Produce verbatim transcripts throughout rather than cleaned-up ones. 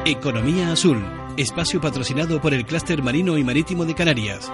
Economía Azul, espacio patrocinado por el Clúster Marino y Marítimo de Canarias.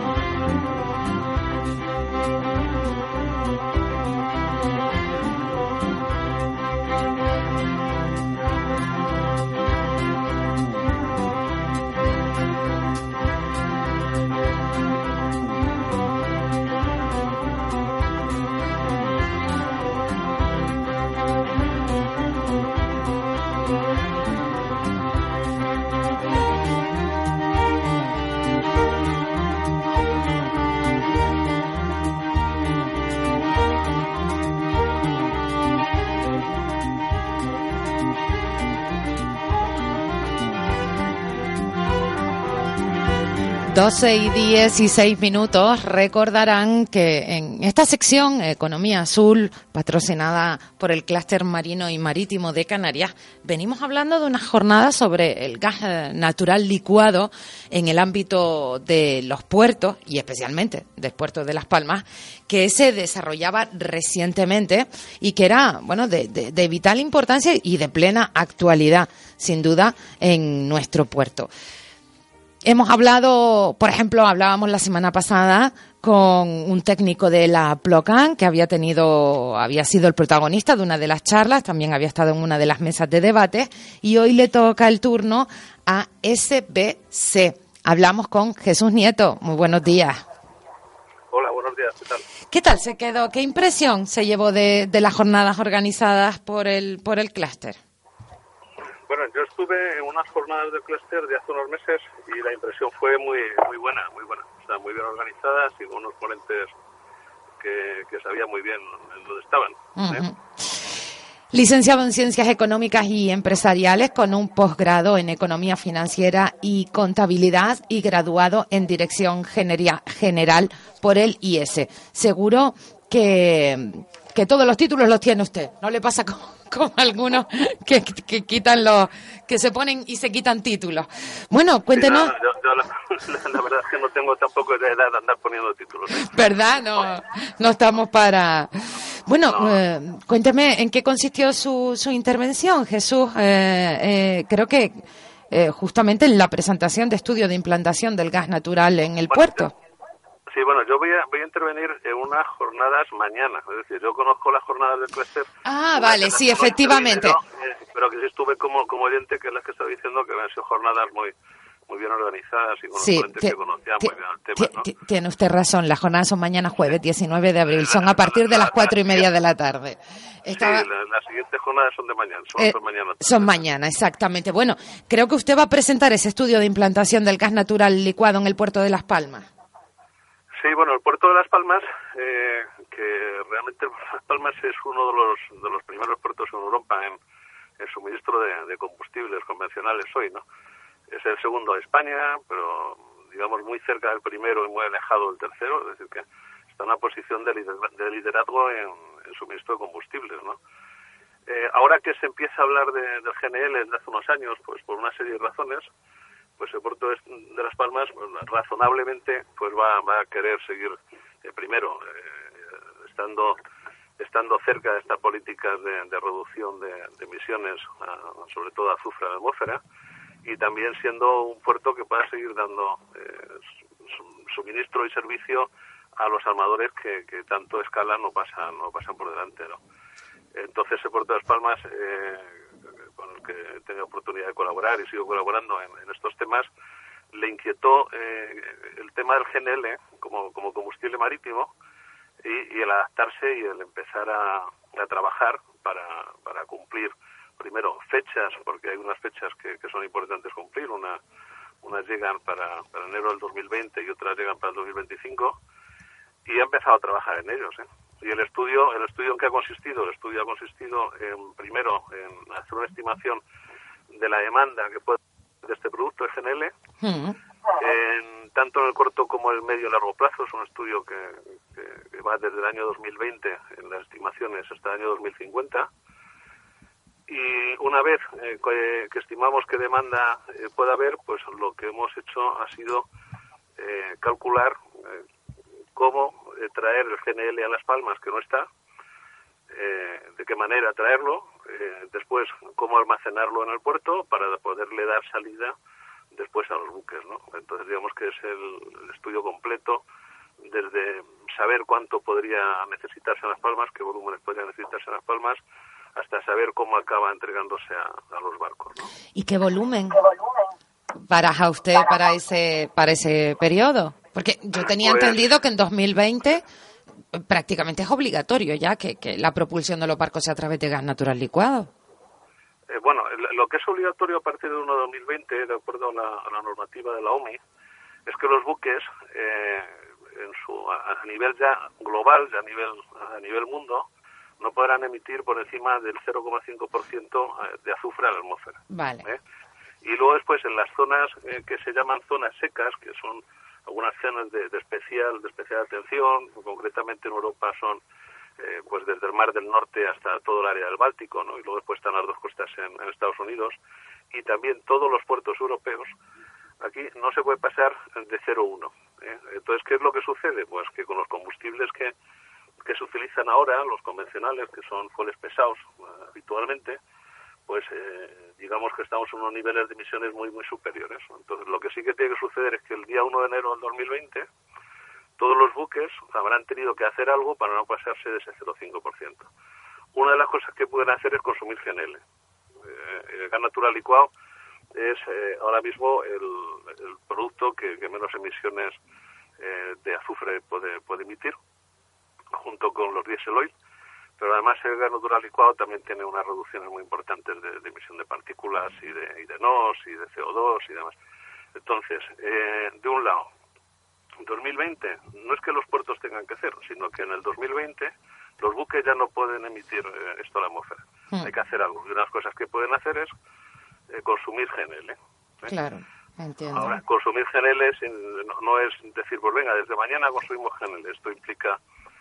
doce y dieciséis minutos. Recordarán que en esta sección Economía Azul, patrocinada por el Clúster Marino y Marítimo de Canarias, venimos hablando de una jornada sobre el gas natural licuado en el ámbito de los puertos y especialmente del puerto de Las Palmas, que se desarrollaba recientemente y que era, bueno, de, de, de vital importancia y de plena actualidad, sin duda, en nuestro puerto. Hemos hablado, por ejemplo, hablábamos la semana pasada con un técnico de la Plocan que había tenido, había sido el protagonista de una de las charlas, también había estado en una de las mesas de debate, y hoy le toca el turno a S B C. Hablamos con Jesús Nieto. Muy buenos días. Hola, buenos días. ¿Qué tal? ¿Qué tal se quedó? ¿Qué impresión se llevó de, de las jornadas organizadas por el por el clúster? Bueno, yo estuve en unas jornadas del clúster de hace unos meses y la impresión fue muy muy buena, muy buena. O sea, muy bien organizadas y con unos ponentes que, que sabían muy bien en dónde estaban. ¿eh? Uh-huh. Licenciado en Ciencias Económicas y Empresariales con un posgrado en Economía Financiera y Contabilidad y graduado en Dirección Generia, General por el I E S. Seguro que, que todos los títulos los tiene usted. ¿No le pasa con, con algunos que, que quitan los, que se ponen y se quitan títulos? Bueno, cuéntenos. Sí, no, yo, yo la, la, la verdad es que no tengo tampoco de edad de andar poniendo títulos. ¿Verdad? No, no estamos para... Bueno, no. eh, cuénteme en qué consistió su, su intervención, Jesús. Eh, eh, creo que eh, justamente en la presentación de estudio de implantación del gas natural en el bueno, puerto. Yo, sí, bueno, yo voy a, voy a intervenir en unas jornadas mañana. Es decir, yo conozco las jornadas del clúster. Ah, vale, sí, efectivamente. Pero, eh, pero que sí estuve como, como oyente, que es la que estaba diciendo que han sido jornadas muy... muy bien organizadas y con sí, los ponentes te, que conocían te, muy bien el tema, ¿no? te, tiene usted razón, las jornadas son mañana jueves diecinueve de abril, son a partir de las cuatro y media de la tarde. Estaba... Sí, las la siguientes jornadas son de mañana, son, eh, son mañana. Son mañana, exactamente. Bueno, creo que usted va a presentar ese estudio de implantación del gas natural licuado en el puerto de Las Palmas. Sí, bueno, el puerto de Las Palmas, eh, que realmente Las Palmas es uno de los de los primeros puertos en Europa en, en suministro de, de combustibles convencionales hoy, ¿no? Es el segundo de España, pero digamos muy cerca del primero y muy alejado del tercero, es decir que está en una posición de, lider, de liderazgo en, en suministro de combustibles, ¿no? Eh, ahora que se empieza a hablar de, del G N L desde hace unos años, pues por una serie de razones, pues el puerto de, de Las Palmas, pues, razonablemente, pues va, va a querer seguir eh, primero eh, estando estando cerca de estas políticas de, de reducción de, de emisiones, uh, sobre todo azufre a la atmósfera, y también siendo un puerto que pueda seguir dando eh, su, suministro y servicio a los armadores que, que tanto escalan no pasan no pasan por delante, ¿no? Entonces el puerto de Las Palmas, eh, con el que he tenido oportunidad de colaborar y sigo colaborando en, en estos temas, le inquietó eh, el tema del G N L como, como combustible marítimo y, y el adaptarse y el empezar a, a trabajar para, para cumplir primero fechas, porque hay unas fechas que, que son importantes cumplir, una, unas llegan para, para enero del dos mil veinte y otras llegan para el dos mil veinticinco, y ha empezado a trabajar en ellos, ¿eh? Y el estudio, el estudio en qué ha consistido, el estudio ha consistido en, primero, en hacer una estimación de la demanda que puede de este producto, el G N L, mm. en, tanto en el corto como en el medio y largo plazo. Es un estudio que, que, que va desde el año dos mil veinte, en las estimaciones, hasta el año dos mil cincuenta, y una vez eh, que, que estimamos qué demanda eh, puede haber, pues lo que hemos hecho ha sido eh, calcular eh, cómo eh, traer el G N L a Las Palmas, que no está, eh, de qué manera traerlo, eh, después cómo almacenarlo en el puerto para poderle dar salida después a los buques, ¿no? Entonces digamos que es el, el estudio completo, desde saber cuánto podría necesitarse en Las Palmas, qué volúmenes podría necesitarse en Las Palmas, hasta saber cómo acaba entregándose a, a los barcos, ¿no? ¿Y qué volumen baraja usted para ese para ese periodo? Porque yo tenía Pues, entendido que en dos mil veinte prácticamente es obligatorio ya que, que la propulsión de los barcos sea a través de gas natural licuado. Eh, bueno, lo que es obligatorio a partir de uno de dos mil veinte, de acuerdo a la, a la normativa de la O M I, es que los buques, eh, en su a, a nivel ya global, ya a nivel a nivel mundo, no podrán emitir por encima del cero coma cinco por ciento de azufre a la atmósfera. Vale. ¿eh? Y luego después en las zonas eh, que se llaman zonas secas, que son algunas zonas de, de especial de especial atención, concretamente en Europa son eh, pues desde el Mar del Norte hasta todo el área del Báltico, ¿no? Y luego después están las dos costas en, en Estados Unidos, y también todos los puertos europeos. Aquí no se puede pasar de cero coma uno. ¿eh? Entonces, ¿qué es lo que sucede? Pues que con los combustibles que, que se utilizan ahora, los convencionales, que son fueles pesados uh, habitualmente, pues eh, digamos que estamos en unos niveles de emisiones muy, muy superiores. Entonces, lo que sí que tiene que suceder es que el día uno de enero del dos mil veinte, todos los buques habrán tenido que hacer algo para no pasarse de ese cero coma cinco por ciento. Una de las cosas que pueden hacer es consumir G N L. Eh, el gas natural licuado es eh, ahora mismo el, el producto que, que menos emisiones eh, de azufre puede, puede emitir, junto con los diésel oil, pero además el gas natural licuado también tiene unas reducciones muy importantes de, de emisión de partículas y de, y de N O x y de C O dos y demás. Entonces, eh, de un lado, dos mil veinte no es que los puertos tengan que hacer, sino que en el dos mil veinte los buques ya no pueden emitir eh, esto a la atmósfera. Hmm. Hay que hacer algo. Y una de las cosas que pueden hacer es eh, consumir G N L. ¿eh? Claro, entiendo. Ahora, consumir G N L sin, no, no es decir, pues venga, desde mañana consumimos G N L. Esto implica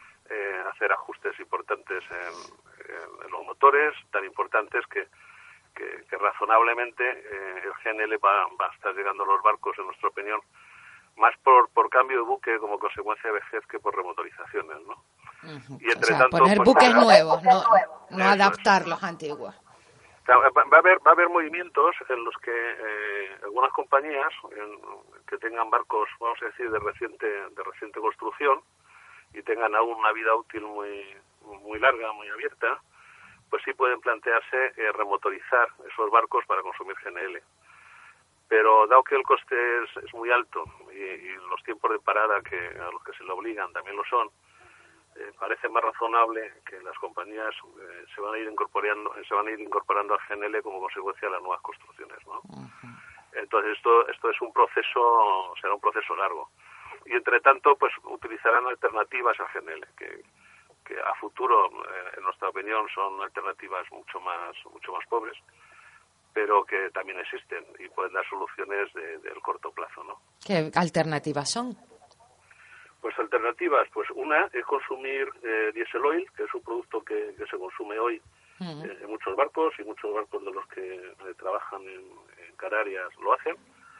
eh, hacer ajustes importantes en, en, en los motores, tan importantes que, que, que razonablemente eh, el G N L va, va a estar llegando a los barcos, en nuestra opinión, más por, por cambio de buque como consecuencia de vejez que por remotorizaciones, ¿no? Uh-huh. Y entre o sea, tanto, poner pues, buques para, nuevos, no, no eso adaptar es. los antiguos. O sea, va, va a haber va a haber movimientos en los que eh, algunas compañías en, que tengan barcos, vamos a decir, de reciente de reciente construcción y tengan aún una vida útil muy muy larga, muy abierta, pues sí pueden plantearse eh, remotorizar esos barcos para consumir G N L. Pero dado que el coste es, es muy alto y, y los tiempos de parada que a los que se le obligan también lo son, eh, parece más razonable que las compañías eh, se van a ir incorporando se van a ir incorporando al G N L como consecuencia de las nuevas construcciones, ¿no? Uh-huh. Entonces esto esto es un proceso, será un proceso largo. Y entre tanto, pues utilizarán alternativas al G N L que que a futuro, eh, en nuestra opinión, son alternativas mucho más mucho más pobres, pero que también existen y pueden dar soluciones de, del corto plazo, ¿no? ¿Qué alternativas son? Pues alternativas, pues una es consumir eh, diésel oil, que es un producto que, que se consume hoy uh-huh. eh, en muchos barcos, y muchos barcos de los que eh, trabajan en, en Canarias lo hacen,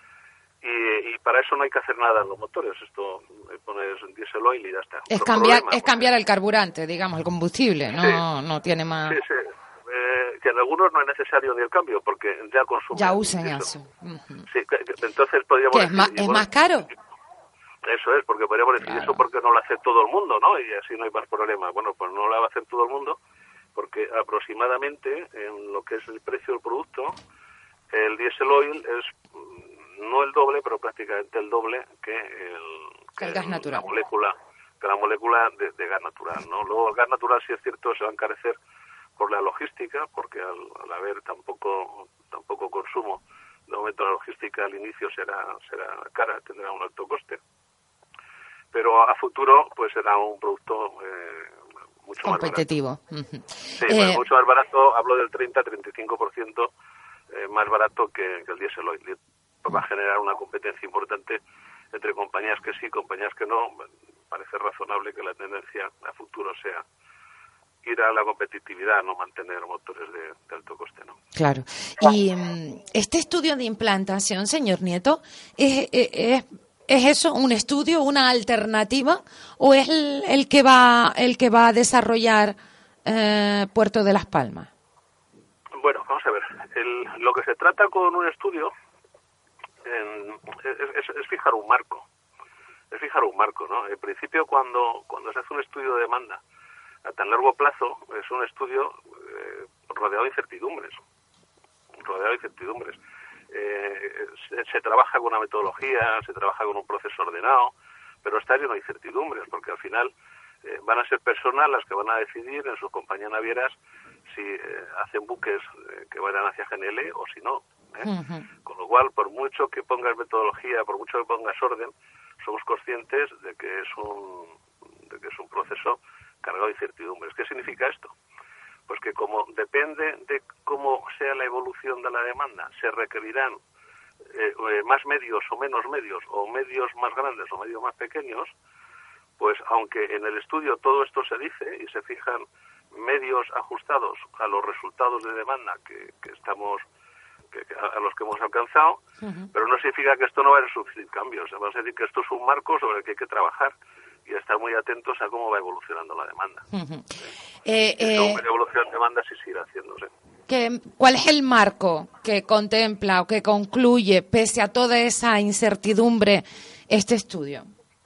y, y para eso no hay que hacer nada en los motores, esto eh, pones diésel oil y ya está. Es cambiar, problema, es cambiar el carburante, digamos, el combustible, no, sí, no tiene más... Sí, sí. Eh, que en algunos no es necesario ni el cambio, porque ya consumen. Ya usan eso. eso. Uh-huh. Sí, que, que, entonces podríamos ¿Qué, decir... ¿Es, más, ¿es bueno, más caro? Eso es, porque podríamos decir claro. Eso porque no lo hace todo el mundo, ¿no? Y así no hay más problema. Bueno, pues no lo va a hacer todo el mundo, porque aproximadamente en lo que es el precio del producto, el diésel oil es no el doble, pero prácticamente el doble que el, que el gas el, natural. La molécula, que la molécula de, de gas natural, ¿no? Luego el gas natural, sí es cierto, se va a encarecer por la logística, porque al, al haber tan poco, tan poco consumo, de momento la logística al inicio será será cara, tendrá un alto coste. Pero a futuro pues será un producto eh, mucho competitivo. Más barato. Sí, eh, bueno, mucho más barato, hablo del treinta a treinta y cinco por ciento eh, más barato que, que el diésel oil. Va a generar una competencia importante entre compañías que sí, compañías que no. Parece razonable que la tendencia a futuro sea ir a la competitividad, no mantener motores de, de alto coste, ¿no? Claro. Y um, este estudio de implantación, señor Nieto, ¿es, es, es eso un estudio, una alternativa, o es el, el que va el que va a desarrollar eh, Puerto de Las Palmas? el, lo que se trata con un estudio en, es, es, es fijar un marco. Es fijar un marco, ¿no? En principio, cuando, cuando se hace un estudio de demanda a tan largo plazo, es un estudio eh, rodeado de incertidumbres. Rodeado de incertidumbres. Eh, se, se trabaja con una metodología, se trabaja con un proceso ordenado, pero está lleno de incertidumbres, porque al final eh, van a ser personas las que van a decidir en sus compañías navieras si eh, hacen buques eh, que vayan hacia G N L o si no. ¿eh? Uh-huh. Con lo cual, por mucho que pongas metodología, por mucho que pongas orden, somos conscientes de que es un, de que es un proceso cargado de incertidumbres. ¿Qué significa esto? Pues que como depende de cómo sea la evolución de la demanda, se requerirán eh, eh, más medios o menos medios, o medios más grandes o medios más pequeños, pues aunque en el estudio todo esto se dice y se fijan medios ajustados a los resultados de demanda que, que estamos que, que a los que hemos alcanzado, uh-huh. pero no significa que esto no vaya a sufrir cambios. Vamos a decir que esto es un marco sobre el que hay que trabajar y estar muy atentos a cómo va evolucionando la demanda. Uh-huh. eh, eh, según vaya evolucionando la demanda, sí seguirá haciéndose. ¿Qué, ¿Cuál es el marco que contempla o que concluye, pese a toda esa incertidumbre, este estudio?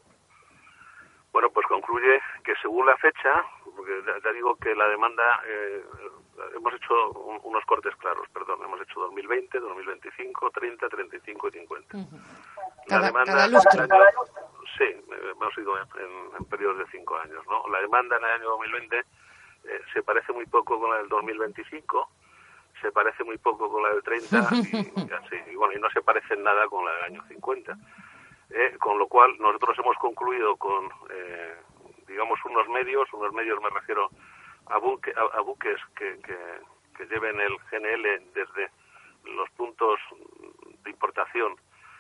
Bueno, pues concluye que según la fecha, porque ya digo que la demanda, eh, hemos hecho un, unos cortes claros, perdón, hemos hecho dos mil veinte, dos mil veinticinco, treinta, treinta y cinco y cincuenta. Uh-huh. La cada, demanda, cada lustro. Año, sí, hemos ido en, en, en periodos de cinco años, ¿no? La demanda en el año dos mil veinte eh, se parece muy poco con la del dos mil veinticinco, se parece muy poco con la del treinta y, y así, y bueno, y no se parece en nada con la del año cincuenta. Eh, con lo cual nosotros hemos concluido con, eh, digamos, unos medios, unos medios me refiero a, buque, a, a buques que, que, que lleven el G N L desde los puntos de importación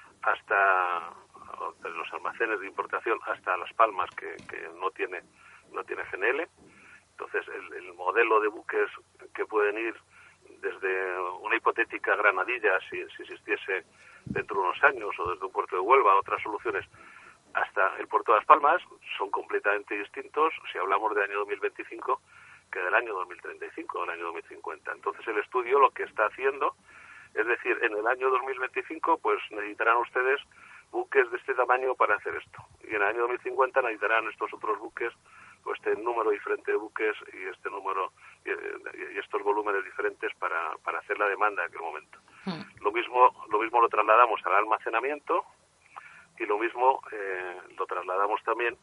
hasta los almacenes de importación hasta Las Palmas, que, que no tiene no tiene G N L. Entonces el, el modelo de buques que pueden ir desde una hipotética Granadilla, si, si existiese dentro de unos años, o desde un puerto de Huelva, otras soluciones, hasta el puerto de Las Palmas, son completamente distintos si hablamos del año dos mil veinticinco que del año dos mil treinta y cinco, del año dos mil cincuenta. Entonces el estudio lo que está haciendo, es decir, en el año dos mil veinticinco pues necesitarán ustedes buques de este tamaño para hacer esto, y en el año dos mil cincuenta necesitarán estos otros buques, pues este número diferente de buques y este número y, y estos volúmenes diferentes para, para hacer la demanda en aquel momento. Hmm. Lo mismo lo mismo lo trasladamos al almacenamiento y lo mismo eh, lo trasladamos también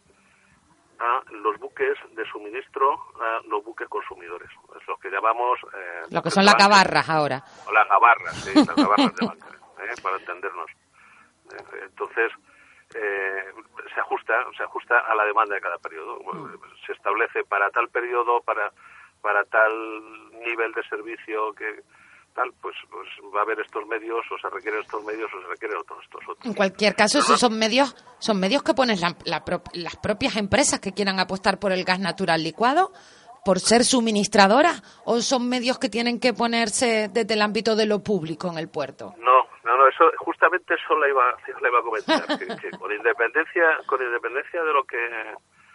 a los buques de suministro, a los buques consumidores, es lo que llamamos eh, lo que son las gabarras ahora. O las gabarras, sí, las gabarras de banca, eh, para entendernos. Eh, entonces eh, se ajusta, se ajusta a la demanda de cada periodo. Mm. Se establece para tal periodo, para para tal nivel de servicio que tal, pues, pues va a haber estos medios, o se requieren estos medios, o se requieren otros estos otros. En cualquier caso, esos son medios, son medios que ponen la, la, las propias empresas que quieran apostar por el gas natural licuado, por ser suministradoras, o son medios que tienen que ponerse desde el ámbito de lo público en el puerto. No, no, no, eso justamente eso la iba, la iba a comentar, que, que con independencia, con independencia de lo que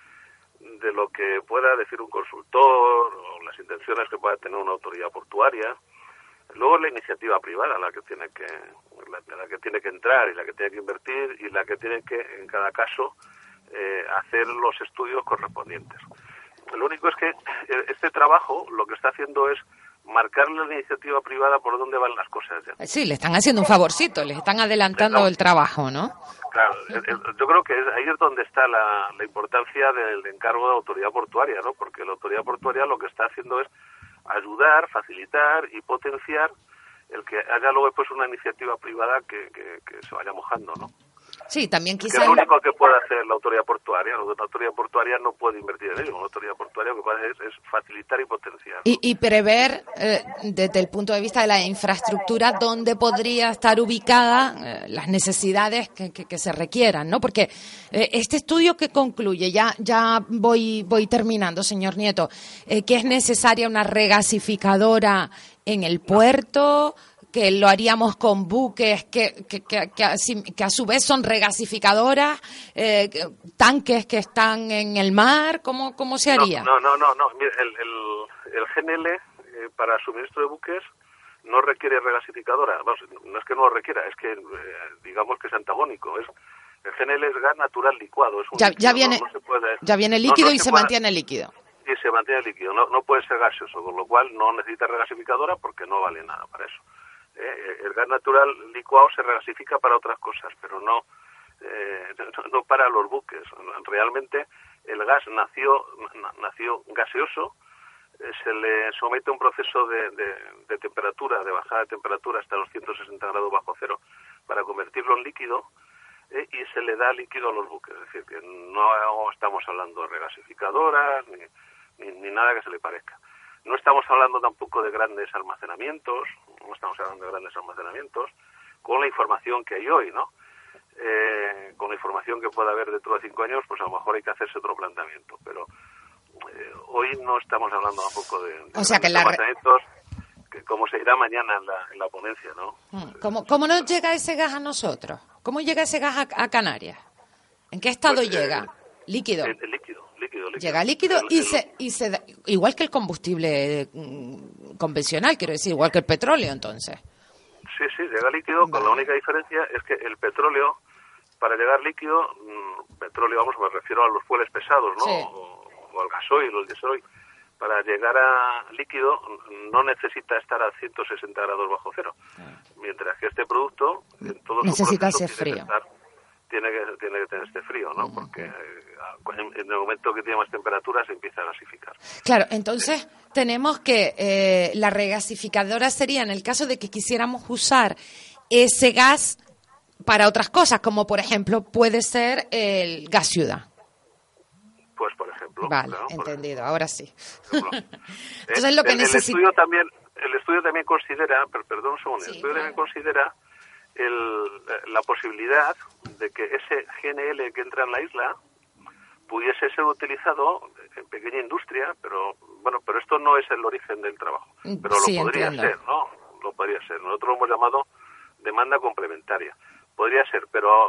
de lo que pueda decir un consultor o las intenciones que pueda tener una autoridad portuaria, luego es la iniciativa privada la que tiene que la, la que tiene que entrar y la que tiene que invertir y la que tiene que en cada caso eh, hacer los estudios correspondientes. Lo único es que este trabajo lo que está haciendo es marcarle a la iniciativa privada por dónde van las cosas. ¿Ya? Sí, le están haciendo un favorcito, les están adelantando no, el trabajo, ¿no? Claro, yo creo que ahí es donde está la, la importancia del encargo de la autoridad portuaria, ¿no? Porque la autoridad portuaria lo que está haciendo es ayudar, facilitar y potenciar el que haya luego pues una iniciativa privada que, que, que se vaya mojando, ¿no? Sí, también quizás... Que es lo único que puede hacer la autoridad portuaria. La autoridad portuaria no puede invertir en ello. La autoridad portuaria lo que puede hacer es, es facilitar y potenciar, ¿no? Y, y prever, eh, desde el punto de vista de la infraestructura, dónde podría estar ubicada eh, las necesidades que, que, que se requieran, ¿no? Porque eh, este estudio que concluye, ya ya voy voy terminando, señor Nieto, eh, que es necesaria una regasificadora en el puerto, que lo haríamos con buques que que, que, que, a, que a su vez son regasificadoras, eh, tanques que están en el mar, ¿cómo, cómo se haría? No, no, no, no, no. Mira, el, el, el G N L eh, para suministro de buques no requiere regasificadora. Vamos, no es que no lo requiera, es que eh, digamos que es antagónico. Es, el G N L es gas natural licuado. Es un ya, líquido, ya, viene, no, no se puede, ya viene líquido no, no y se, se puede, mantiene líquido. Y se mantiene líquido. No, no puede ser gaseoso, con lo cual no necesita regasificadora porque no vale nada para eso. Eh, el gas natural licuado se regasifica para otras cosas, pero no, eh, no, no para los buques. Realmente el gas nació, nació gaseoso. Se le somete a un proceso de, de, de temperatura, de bajada de temperatura hasta los ciento sesenta grados bajo cero para convertirlo en líquido, eh, y se le da líquido a los buques. Es decir, que no estamos hablando de regasificadoras ni, ni, ni nada que se le parezca. No estamos hablando tampoco de grandes almacenamientos, no estamos hablando de grandes almacenamientos, con la información que hay hoy, ¿no? Eh, con la información que pueda haber dentro de cinco años, pues a lo mejor hay que hacerse otro planteamiento, pero Eh, hoy no estamos hablando tampoco de, de o sea que la re... que como se irá mañana en la, en la ponencia, ¿no? ¿Cómo, ¿Cómo nos llega ese gas a nosotros? ¿Cómo llega ese gas a, a Canarias? ¿En qué estado pues, llega? Eh, ¿Líquido? El, el líquido, líquido, líquido. Llega líquido el, y, el, se, y se da, igual que el combustible mm, convencional, quiero decir, igual que el petróleo, entonces. Sí, sí, llega líquido, vale. Con la única diferencia es que el petróleo, para llegar líquido, mmm, petróleo, vamos, me refiero a los fueles pesados, ¿no? Sí. O, o al gasoil o el diésel, para llegar a líquido no necesita estar a ciento sesenta grados bajo cero, mientras que este producto en todo necesita su ese frío. Tiene que, estar, tiene, que, tiene que tener este frío, ¿no? Porque en el momento que tiene más temperatura se empieza a gasificar. Claro, entonces sí. Tenemos que eh, la regasificadora sería en el caso de que quisiéramos usar ese gas para otras cosas, como por ejemplo puede ser el gas ciudad. Pues por ejemplo. Vale, claro, entendido, ahora sí. Entonces es lo que el, necesita. El estudio también, el estudio también considera, perdón un segundo, Sí, el estudio claro. también considera el, la posibilidad de que ese G N L que entra en la isla pudiese ser utilizado en pequeña industria, pero bueno, pero esto no es el origen del trabajo, pero sí, lo podría entiendo. ser, ¿no? Lo podría ser. Nosotros lo hemos llamado demanda complementaria. Podría ser, pero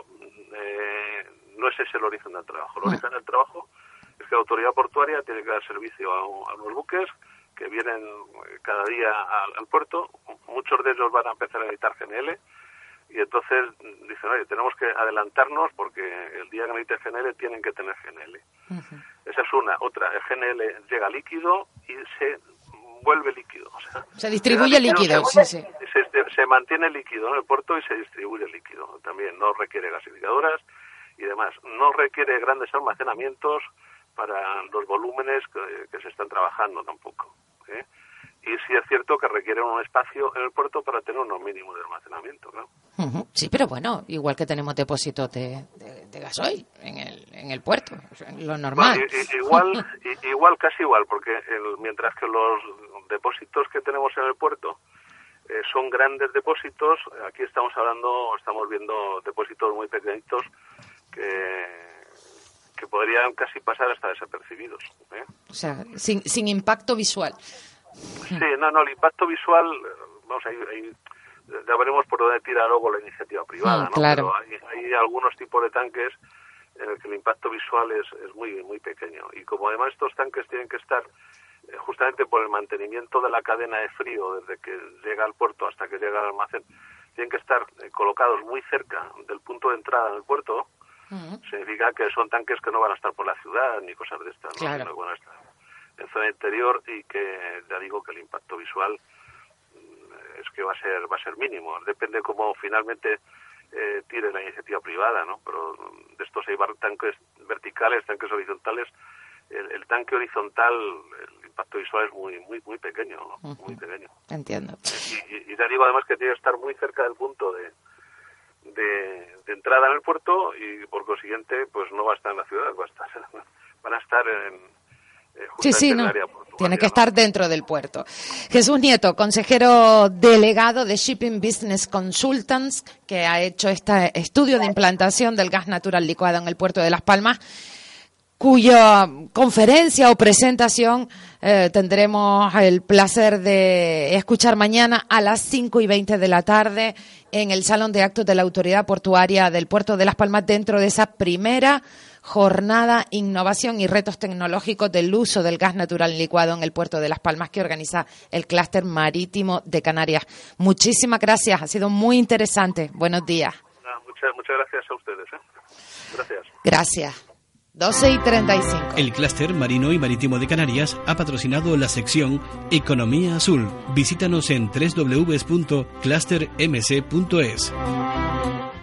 eh, no es ese el origen del trabajo. El origen del trabajo es que la autoridad portuaria tiene que dar servicio a, a los buques que vienen cada día al, al puerto. Muchos de ellos van a empezar a necesitar G N L y entonces dicen, oye, tenemos que adelantarnos porque el día que necesite G N L tienen que tener G N L. Uh-huh. Esa es una. Otra, el G N L llega líquido y se vuelve líquido. O sea, se distribuye líquido, se, sí, sí. Se, se mantiene líquido en el puerto y se distribuye líquido. También no requiere gasificadoras y demás. No requiere grandes almacenamientos para los volúmenes que, que se están trabajando tampoco, ¿eh? Y sí es cierto que requieren un espacio en el puerto para tener unos mínimos de almacenamiento, ¿no? Uh-huh. Sí, pero bueno, igual que tenemos depósitos de, de, de gasoil en el en el puerto, lo normal. Bueno, y, y, igual, y, igual, casi igual, porque el, mientras que los depósitos que tenemos en el puerto eh, son grandes depósitos, aquí estamos hablando, estamos viendo depósitos muy pequeñitos que que podrían casi pasar hasta desapercibidos, ¿eh? O sea, sin, sin impacto visual. Sí, no, no, el impacto visual, vamos, ahí, ahí ya veremos por dónde tira luego la iniciativa privada, mm, ¿no? Claro. Pero hay, hay algunos tipos de tanques en el que el impacto visual es, es muy muy pequeño. Y como además estos tanques tienen que estar, eh, justamente por el mantenimiento de la cadena de frío, desde que llega al puerto hasta que llega al almacén, tienen que estar eh, colocados muy cerca del punto de entrada del puerto. Uh-huh. Significa que son tanques que no van a estar por la ciudad ni cosas de estas, ¿no? Claro. Sino que van a estar en zona interior y que ya digo que el impacto visual es que va a ser va a ser mínimo. Depende cómo finalmente eh, tire la iniciativa privada, ¿no? Pero de estos hay tanques verticales, tanques horizontales. El, el tanque horizontal, el impacto visual es muy muy muy pequeño, ¿no? Uh-huh. Muy pequeño. Entiendo. Y, y, y ya digo además que tiene que estar muy cerca del punto de De, de entrada en el puerto y por consiguiente pues no va a estar en la ciudad, va a estar, van a estar en, eh, sí, sí, en el no. área portuaria. Tiene que ¿no? estar dentro del puerto. Jesús Nieto, consejero delegado de Shipping Business Consultants, que ha hecho este estudio de implantación del gas natural licuado en el puerto de Las Palmas. cuya conferencia o presentación eh, tendremos el placer de escuchar mañana a las cinco y veinte de la tarde en el Salón de Actos de la Autoridad Portuaria del Puerto de Las Palmas, dentro de esa primera jornada Innovación y Retos Tecnológicos del Uso del Gas Natural Licuado en el Puerto de Las Palmas, que organiza el Clúster Marítimo de Canarias. Muchísimas gracias, ha sido muy interesante. Buenos días. Ah, muchas, muchas gracias a ustedes. ¿eh? Gracias. Gracias. doce y treinta y cinco. El Clúster Marino y Marítimo de Canarias ha patrocinado la sección Economía Azul. Visítanos en doble u doble u doble u punto cluster m c punto es.